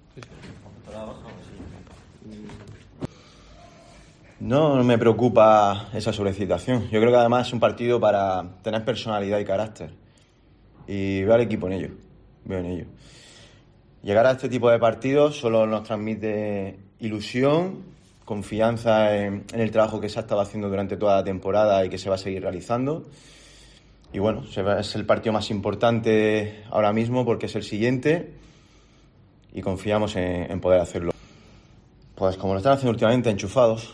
No me preocupa esa sobrecitación. Yo creo que además es un partido para tener personalidad y carácter. Y veo al equipo en ello. Veo en ello. Llegar a este tipo de partidos solo nos transmite ilusión, confianza en el trabajo que se ha estado haciendo durante toda la temporada y que se va a seguir realizando. Y bueno, es el partido más importante ahora mismo porque es el siguiente y confiamos en poder hacerlo. Pues como lo están haciendo últimamente, enchufados,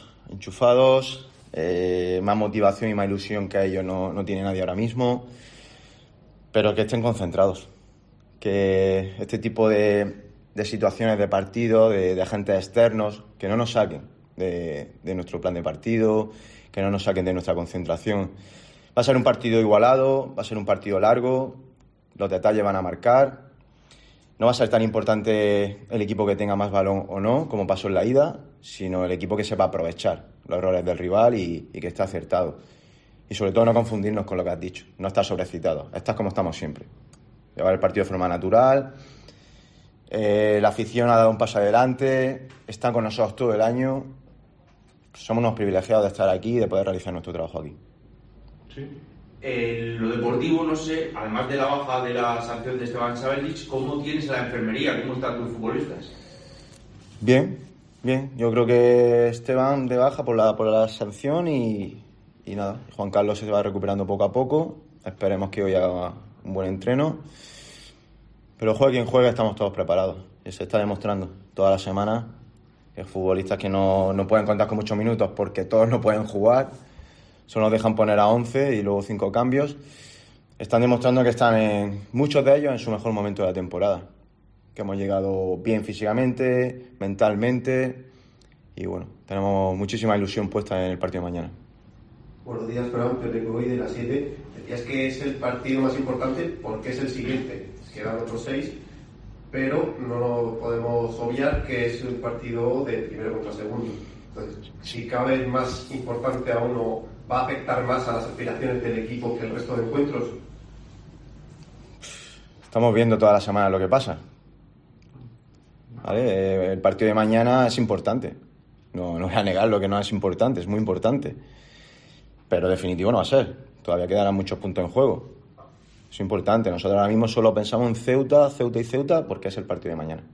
más motivación y más ilusión que a ellos no tiene nadie ahora mismo, pero que estén concentrados, que este tipo de situaciones de partido, de agentes externos, que no nos saquen de nuestro plan de partido, que no nos saquen de nuestra concentración. Va a ser un partido igualado, va a ser un partido largo, los detalles van a marcar. No va a ser tan importante el equipo que tenga más balón o no, como pasó en la ida, sino el equipo que sepa aprovechar los errores del rival y que esté acertado. Y sobre todo no confundirnos con lo que has dicho, no estar sobrecitado, estar como estamos siempre. Llevar el partido de forma natural, la afición ha dado un paso adelante, están con nosotros todo el año. Somos unos privilegiados de estar aquí y de poder realizar nuestro trabajo aquí. Sí. Lo deportivo, no sé, además de la baja de la sanción de Esteban Sabellich, ¿cómo tienes a la enfermería? ¿Cómo están tus futbolistas? Bien. Yo creo que Esteban de baja por la sanción y nada, Juan Carlos se va recuperando poco a poco. Esperemos que hoy haga un buen entreno. Pero juegue quien juegue, estamos todos preparados. Y se está demostrando toda la semana que futbolistas que no pueden contar con muchos minutos porque todos no pueden jugar, solo nos dejan poner a 11 y luego 5 cambios. Están demostrando que están muchos de ellos en su mejor momento de la temporada. Que hemos llegado bien físicamente, mentalmente y bueno, tenemos muchísima ilusión puesta en el partido de mañana. Buenos días, Fran, Pepe Coy de la 7. Decías que es el partido más importante porque es el siguiente. Quedan otros 6, pero no lo podemos obviar que es un partido de primero contra segundo. Entonces, si cada vez más importante a uno, ¿va a afectar más a las aspiraciones del equipo que el resto de encuentros? Estamos viendo toda la semana lo que pasa. ¿Vale? El partido de mañana es importante. No voy a negar lo que no es importante, es muy importante. Pero definitivo no va a ser. Todavía quedarán muchos puntos en juego. Es importante. Nosotros ahora mismo solo pensamos en Ceuta porque es el partido de mañana.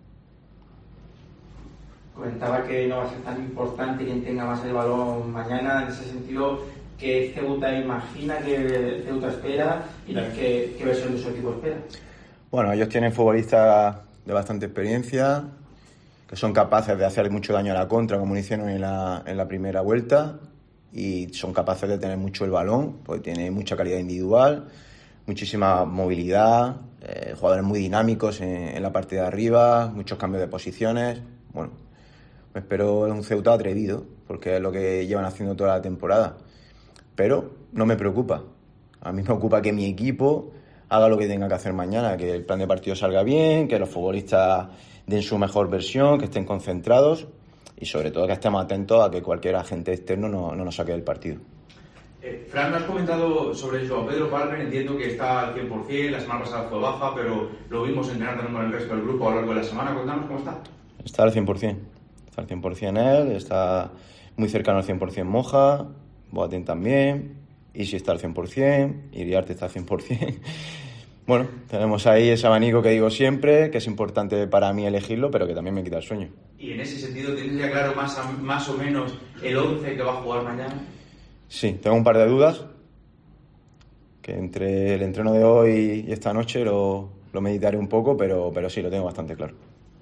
Comentaba que no va a ser tan importante quien tenga más el balón mañana. En ese sentido, ¿qué Ceuta imagina, qué Ceuta espera y qué versión de su equipo espera? Bueno, ellos tienen futbolistas de bastante experiencia, que son capaces de hacer mucho daño a la contra, como hicieron en la primera vuelta, y son capaces de tener mucho el balón, porque tiene mucha calidad individual, muchísima movilidad, jugadores muy dinámicos en la parte de arriba, muchos cambios de posiciones. Bueno, me espero un Ceuta atrevido, porque es lo que llevan haciendo toda la temporada. Pero no me preocupa. A mí me preocupa que mi equipo haga lo que tenga que hacer mañana, que el plan de partido salga bien, que los futbolistas den su mejor versión, que estén concentrados y sobre todo que estemos atentos a que cualquier agente externo no nos saque del partido. Fran, me has comentado sobre Joao Pedro Palmer, entiendo que está al 100%, la semana pasada fue baja, pero lo vimos entrenar también con el resto del grupo a lo largo de la semana. Cuéntanos cómo está. Está al 100%, está al 100% él, está muy cercano al 100% Moja, Boateng también, Isi está al 100%, Iriarte está al 100%. Bueno, tenemos ahí ese abanico que digo siempre, que es importante para mí elegirlo, pero que también me quita el sueño. ¿Y en ese sentido tienes ya claro más o menos el 11 que va a jugar mañana? Sí, tengo un par de dudas, que entre el entreno de hoy y esta noche lo meditaré un poco, pero sí, lo tengo bastante claro.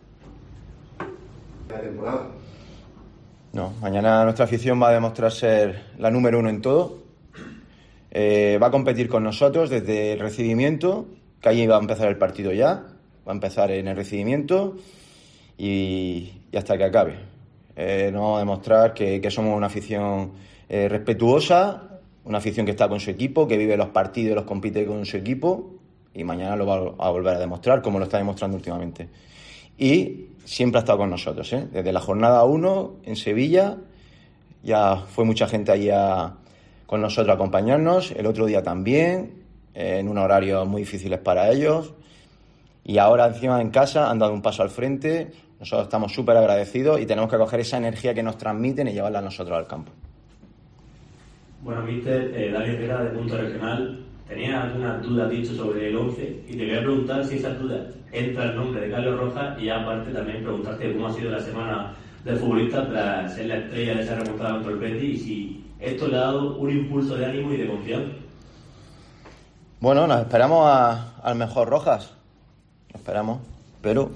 ¿La temporada? No, mañana nuestra afición va a demostrar ser la número 1 en todo. Va a competir con nosotros desde el recibimiento, que allí va a empezar el partido ya, va a empezar en el recibimiento y hasta que acabe. Nos vamos a demostrar que somos una afición respetuosa, una afición que está con su equipo, que vive los partidos y los compite con su equipo y mañana lo va a volver a demostrar como lo está demostrando últimamente. Y siempre ha estado con nosotros, ¿eh? Desde la jornada 1 en Sevilla ya fue mucha gente allí con nosotros a acompañarnos, el otro día también, en unos horarios muy difíciles para ellos Y ahora encima en casa han dado un paso al frente. Nosotros estamos súper agradecidos y tenemos que coger esa energía que nos transmiten y llevarla a nosotros al campo. Bueno, míster, David Herrera de Punto Regional, tenía algunas dudas dicho sobre el 11 y te quería preguntar si esas dudas entra el nombre de Carlos Rojas y aparte también preguntarte cómo ha sido la semana del futbolista tras ser la estrella de esa remontada contra el Betis y si esto le ha dado un impulso de ánimo y de confianza. Bueno, nos esperamos al mejor Rojas. Nos esperamos, pero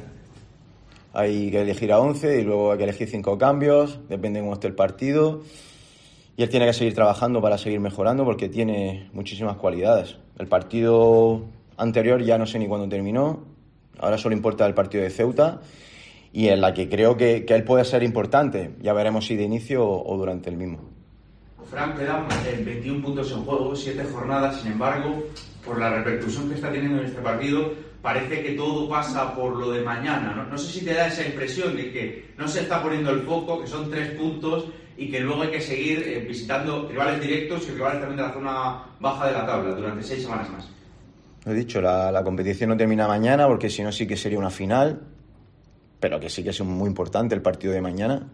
hay que elegir a 11 y luego hay que elegir 5 cambios, depende de cómo esté el partido. Y él tiene que seguir trabajando para seguir mejorando porque tiene muchísimas cualidades. El partido anterior ya no sé ni cuándo terminó, ahora solo importa el partido de Ceuta y en la que creo que él puede ser importante. Ya veremos si de inicio o durante el mismo. Fran, quedan 21 puntos en juego, 7 jornadas, sin embargo, por la repercusión que está teniendo en este partido, parece que todo pasa por lo de mañana. No sé si te da esa impresión de que no se está poniendo el foco, que son 3 puntos y que luego hay que seguir visitando rivales directos y rivales también de la zona baja de la tabla durante 6 semanas más. Lo he dicho, la competición no termina mañana porque si no sí que sería una final, pero que sí que es muy importante el partido de mañana.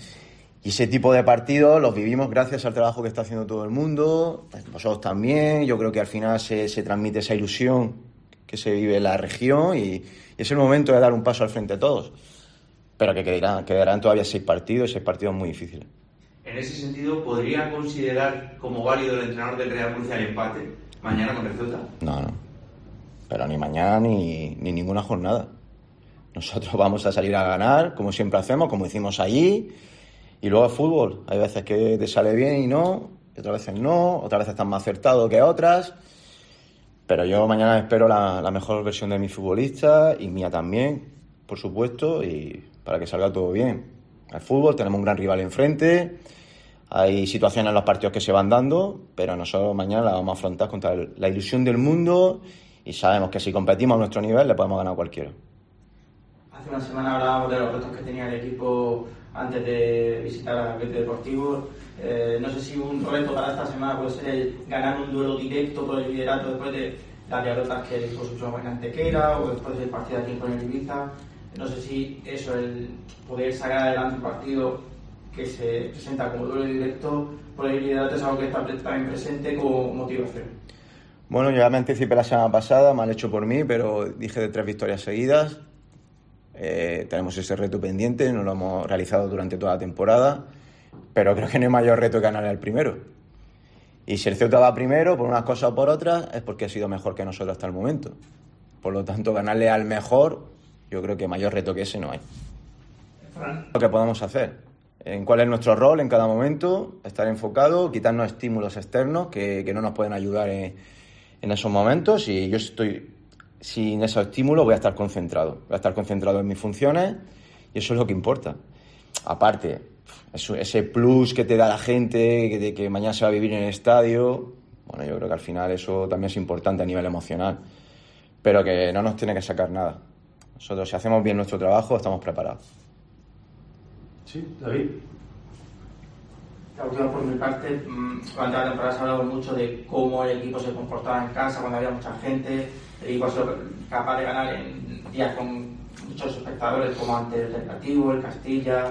Y ese tipo de partidos los vivimos gracias al trabajo que está haciendo todo el mundo, vosotros también. Yo creo que al final se transmite esa ilusión que se vive en la región y es el momento de dar un paso al frente a todos. Pero que quedarán todavía 6 partidos muy difíciles. En ese sentido, ¿podría considerar como válido el entrenador del Real Murcia el empate mañana contra el Ceuta? No. Pero ni mañana ni ninguna jornada. Nosotros vamos a salir a ganar, como siempre hacemos, como hicimos allí. Y luego el fútbol. Hay veces que te sale bien y no, y otras veces no, otras veces estás más acertado que otras. Pero yo mañana espero la mejor versión de mi futbolista y mía también, por supuesto, y para que salga todo bien. El fútbol, tenemos un gran rival enfrente, hay situaciones en los partidos que se van dando, pero nosotros mañana la vamos a afrontar contra la ilusión del mundo y sabemos que si competimos a nuestro nivel le podemos ganar a cualquiera. Hace una semana hablábamos de los retos que tenía el equipo antes de visitar al Betis Deportivo. No sé si un reto para esta semana puede ser el ganar un duelo directo por el liderato después de las derrotas que el equipo sufrió en Antequera o después del partido aquí con el Ibiza. No sé si eso, el poder sacar adelante un partido que se presenta como duelo directo por el liderato es algo que está también presente como motivación. Bueno, yo ya me anticipé la semana pasada, mal hecho por mí, pero dije de 3 victorias seguidas. Tenemos ese reto pendiente, no lo hemos realizado durante toda la temporada, pero creo que no hay mayor reto que ganarle al primero. Y si el Ceuta va primero, por unas cosas o por otras, es porque ha sido mejor que nosotros hasta el momento. Por lo tanto, ganarle al mejor, yo creo que mayor reto que ese no hay. Fran. Lo que podemos hacer, en cuál es nuestro rol en cada momento, estar enfocado, quitarnos estímulos externos que no nos pueden ayudar en esos momentos, y yo estoy sin esos estímulos voy a estar concentrado en mis funciones y eso es lo que importa. Aparte, ese plus que te da la gente, de que mañana se va a vivir en el estadio, bueno, yo creo que al final eso también es importante a nivel emocional, pero que no nos tiene que sacar nada. Nosotros, si hacemos bien nuestro trabajo, estamos preparados. Sí, David. La última por mi parte, durante la temporada se ha hablado mucho de cómo el equipo se comportaba en casa cuando había mucha gente. El equipo ha sido capaz de ganar en días con muchos espectadores, como ante el Recreativo, el Castilla,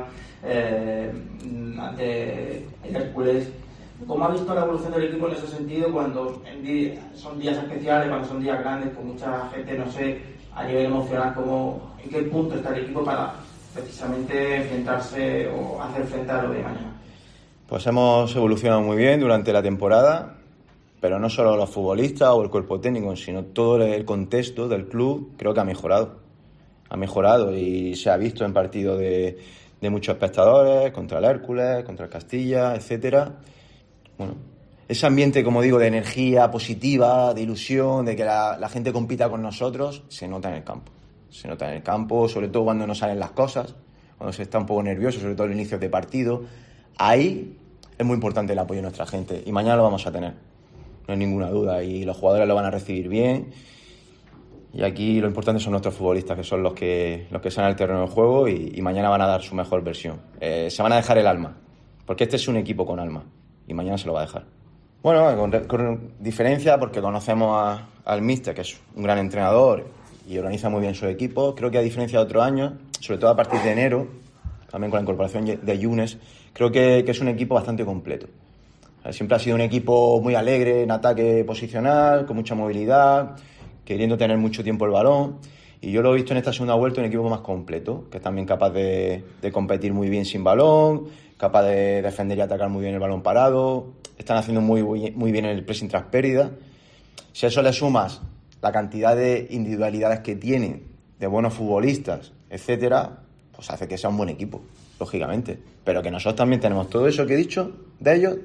ante el Hércules. ¿Cómo ha visto la evolución del equipo en ese sentido cuando son días especiales, cuando son días grandes, con mucha gente, no sé, a nivel emocional, en qué punto está el equipo para precisamente enfrentarse o hacer frente a lo de mañana? Pues hemos evolucionado muy bien durante la temporada, pero no solo los futbolistas o el cuerpo técnico, sino todo el contexto del club creo que ha mejorado. Ha mejorado y se ha visto en partidos de muchos espectadores, contra el Hércules, contra el Castilla, etcétera. Bueno, ese ambiente, como digo, de energía positiva, de ilusión, de que la gente compita con nosotros, se nota en el campo. Se nota en el campo, sobre todo cuando no salen las cosas, cuando se está un poco nervioso, sobre todo en inicios de partido. Ahí es muy importante el apoyo de nuestra gente y mañana lo vamos a tener, no hay ninguna duda, y los jugadores lo van a recibir bien y aquí lo importante son nuestros futbolistas, que son los que salen al terreno de juego y mañana van a dar su mejor versión. Se van a dejar el alma, porque este es un equipo con alma y mañana se lo va a dejar. Bueno, con diferencia porque conocemos al míster, que es un gran entrenador y organiza muy bien su equipo. Creo que a diferencia de otros años, sobre todo a partir de enero, también con la incorporación de Younes, creo que es un equipo bastante completo. Siempre ha sido un equipo muy alegre en ataque posicional, con mucha movilidad, queriendo tener mucho tiempo el balón. Y yo lo he visto en esta segunda vuelta un equipo más completo, que es también capaz de competir muy bien sin balón, capaz de defender y atacar muy bien el balón parado. Están haciendo muy bien el pressing tras pérdida. Si a eso le sumas la cantidad de individualidades que tienen, de buenos futbolistas, etcétera, pues hace que sea un buen equipo, lógicamente. Pero que nosotros también tenemos todo eso que he dicho de ellos,